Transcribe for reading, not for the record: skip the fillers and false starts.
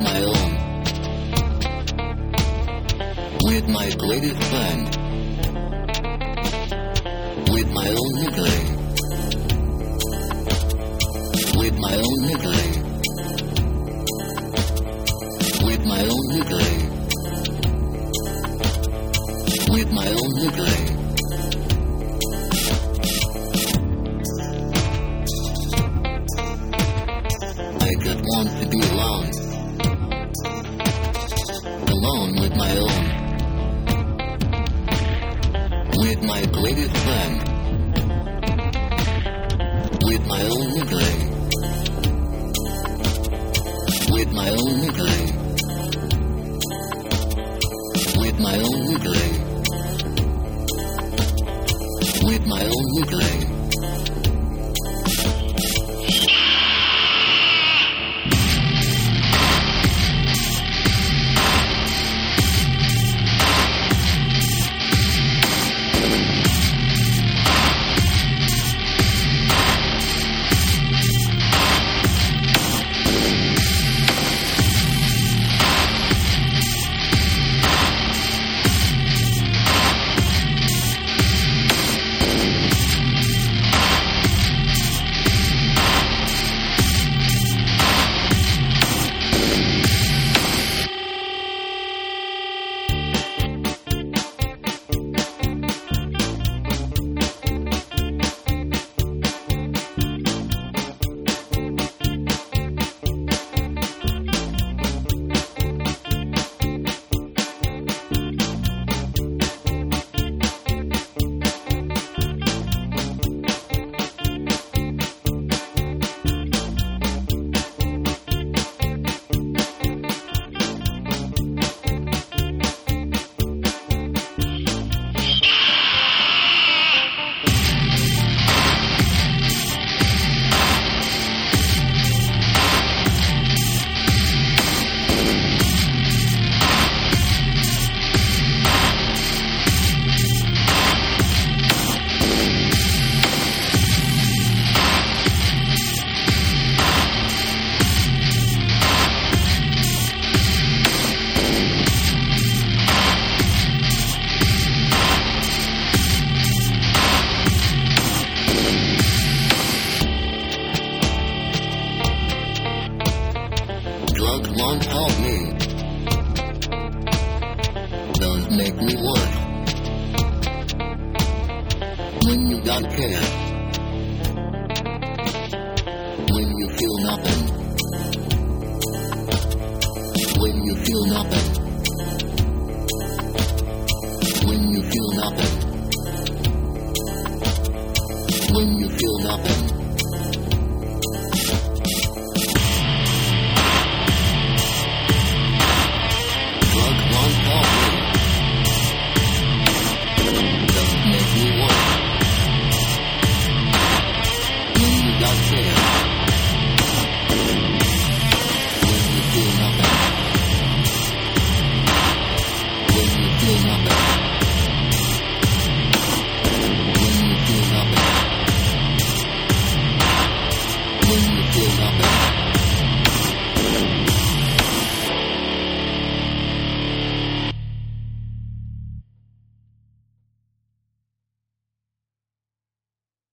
my own, with my greatest friend, with my own nickname, with my own nickname, with my own nickname, with my own nickname. I just want to be alone with my own, with my greatest friend, with my own nickname, with my own nickname, with my own nickname, with my own nickname. Drugs won't help me. Those make me worse. When you don't care, when you feel nothing, when you feel nothing.